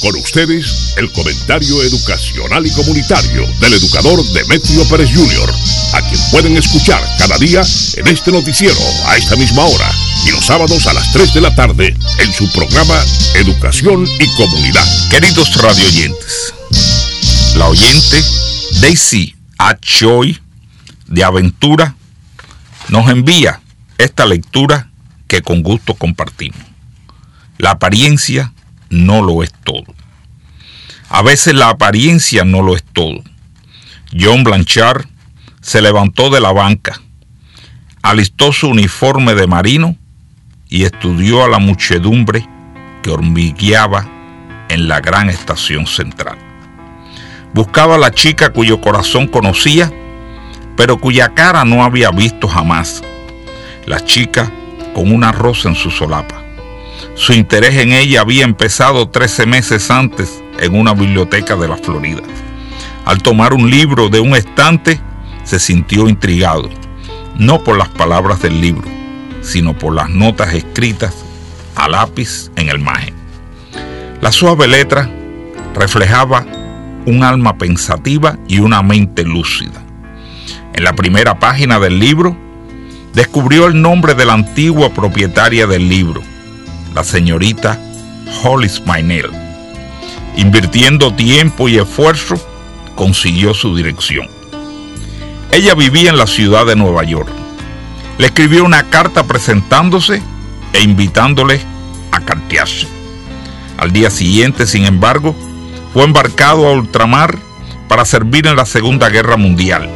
Con ustedes, el comentario educacional y comunitario del educador Demetrio Pérez Jr., a quien pueden escuchar cada día en este noticiero a esta misma hora y los sábados a las 3 de la tarde en su programa Educación y Comunidad. Queridos radioyentes, la oyente Daisy A. Choi de Aventura nos envía esta lectura que con gusto compartimos. La apariencia no lo es todo. A veces la apariencia no lo es todo. John Blanchard se levantó de la banca, alistó su uniforme de marino y estudió a la muchedumbre que hormigueaba en la gran estación central. Buscaba a la chica cuyo corazón conocía, pero cuya cara no había visto jamás. La chica con una rosa en su solapa. Su interés en ella había empezado 13 meses antes en una biblioteca de la Florida. Al tomar un libro de un estante, se sintió intrigado, no por las palabras del libro, sino por las notas escritas a lápiz en el margen. La suave letra reflejaba un alma pensativa y una mente lúcida. En la primera página del libro, descubrió el nombre de la antigua propietaria del libro, la señorita Hollis Maynell. Invirtiendo tiempo y esfuerzo, consiguió su dirección. Ella vivía en la ciudad de Nueva York. Le escribió una carta presentándose e invitándole a cartearse. Al día siguiente, sin embargo, fue embarcado a ultramar para servir en la Segunda Guerra Mundial.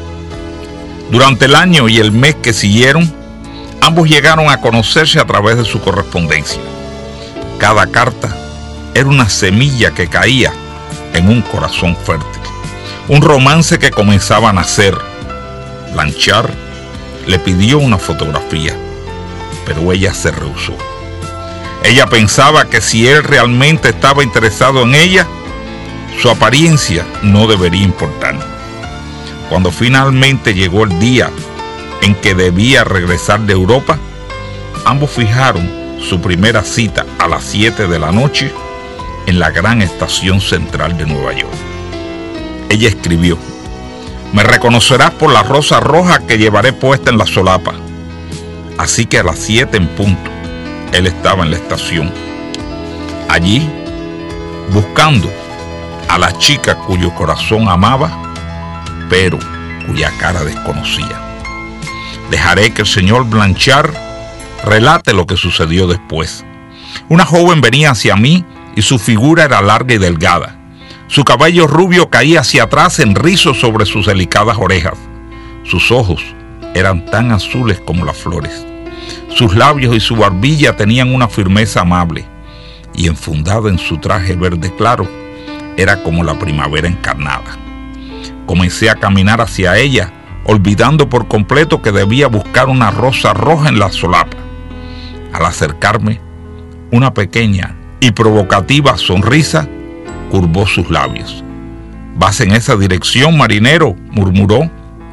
Durante el año y el mes que siguieron, ambos llegaron a conocerse a través de su correspondencia. Cada carta era una semilla que caía en un corazón fértil, un romance que comenzaba a nacer. Blanchard le pidió una fotografía, pero ella se rehusó. Ella pensaba que si él realmente estaba interesado en ella, su apariencia no debería importar. Cuando finalmente llegó el día en que debía regresar de Europa, ambos fijaron su primera cita a las 7 de la noche en la gran estación central de Nueva York. Ella escribió: «Me reconocerás por la rosa roja que llevaré puesta en la solapa». Así que a las 7 en punto, él estaba en la estación, allí, buscando a la chica cuyo corazón amaba, pero cuya cara desconocía. Dejaré que el señor Blanchard relate lo que sucedió después. Una joven venía hacia mí y su figura era larga y delgada. Su cabello rubio caía hacia atrás en rizos sobre sus delicadas orejas. Sus ojos eran tan azules como las flores. Sus labios y su barbilla tenían una firmeza amable, y enfundada en su traje verde claro, era como la primavera encarnada. Comencé a caminar hacia ella, olvidando por completo que debía buscar una rosa roja en la solapa. Al acercarme, una pequeña y provocativa sonrisa curvó sus labios. «¿Vas en esa dirección, marinero?», murmuró.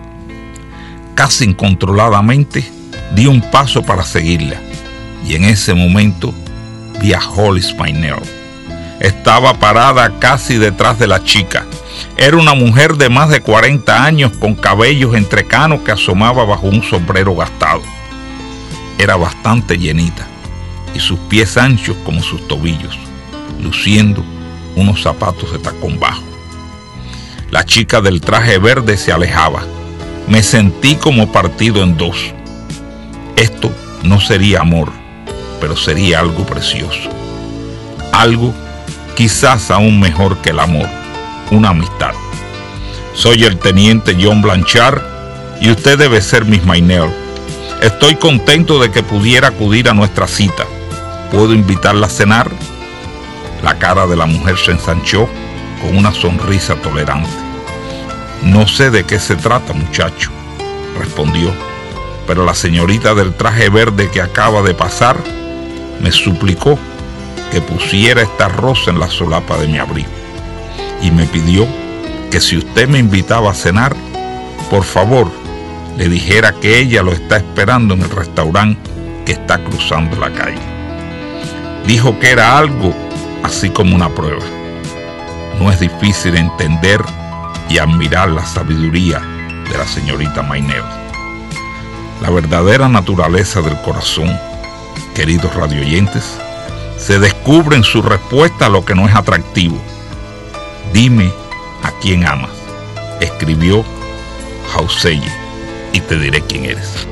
Casi incontroladamente di un paso para seguirla, y en ese momento vi a Hollis Maynell. Estaba parada casi detrás de la chica. Era una mujer de más de 40 años con cabellos entrecanos que asomaba bajo un sombrero gastado. Era bastante llenita y sus pies anchos como sus tobillos, luciendo unos zapatos de tacón bajo. La chica del traje verde se alejaba. Me sentí como partido en dos. Esto no sería amor, pero sería algo precioso. Algo quizás aún mejor que el amor, una amistad. Soy el teniente John Blanchard y usted debe ser Miss Maynell. Estoy contento de que pudiera acudir a nuestra cita. ¿Puedo invitarla a cenar? La cara de la mujer se ensanchó con una sonrisa tolerante. «No sé de qué se trata, muchacho», respondió, «pero la señorita del traje verde que acaba de pasar me suplicó que pusiera esta rosa en la solapa de mi abrigo y me pidió que si usted me invitaba a cenar, por favor, le dijera que ella lo está esperando en el restaurante que está cruzando la calle. Dijo que era algo así como una prueba. No es difícil entender y admirar la sabiduría de la señorita Maineo. La verdadera naturaleza del corazón, queridos radioyentes, se descubre en su respuesta a lo que no es atractivo. Dime a quién amas, escribió Jauseyi, y te diré quién eres.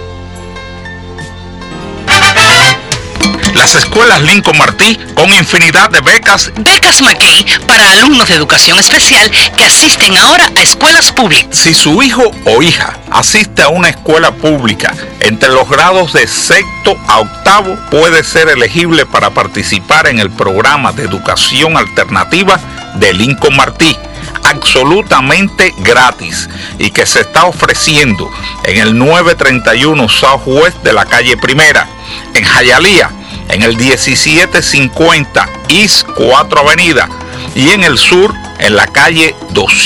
Las escuelas Lincoln Martí con infinidad de becas. Becas McKay para alumnos de educación especial que asisten ahora a escuelas públicas. Si su hijo o hija asiste a una escuela pública entre los grados de sexto a octavo, puede ser elegible para participar en el programa de educación alternativa de Lincoln Martí, absolutamente gratis, y que se está ofreciendo en el 931 Southwest de la calle Primera, en Hialeah, en el 1750 East 4 Avenida, y en el sur en la calle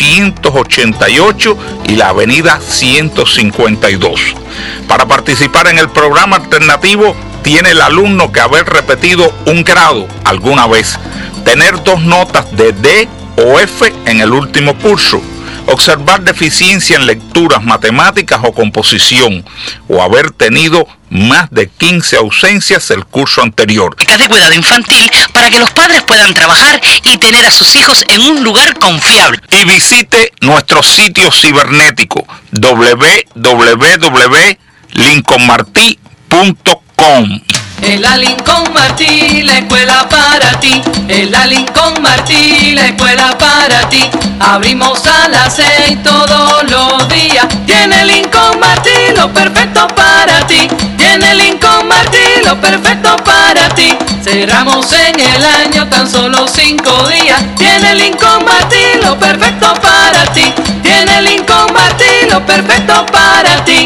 288 y la avenida 152. Para participar en el programa alternativo, tiene el alumno que haber repetido un grado alguna vez, tener 2 notas de D o F en el último curso, observar deficiencia en lecturas, matemáticas o composición, o haber tenido más de 15 ausencias el curso anterior. Becas de cuidado infantil para que los padres puedan trabajar y tener a sus hijos en un lugar confiable. Y visite nuestro sitio cibernético www.lincolnmarti.com. En la Lincoln Martí, la escuela para ti. En la Lincoln Martí, la escuela para ti. Abrimos a las 6 todos los días. Tiene Lincoln Martí lo perfecto para ti. Tiene Lincoln Martí lo perfecto para ti. Cerramos en el año tan solo 5 días. Tiene Lincoln Martí lo perfecto para ti. Tiene Lincoln Martí lo perfecto para ti.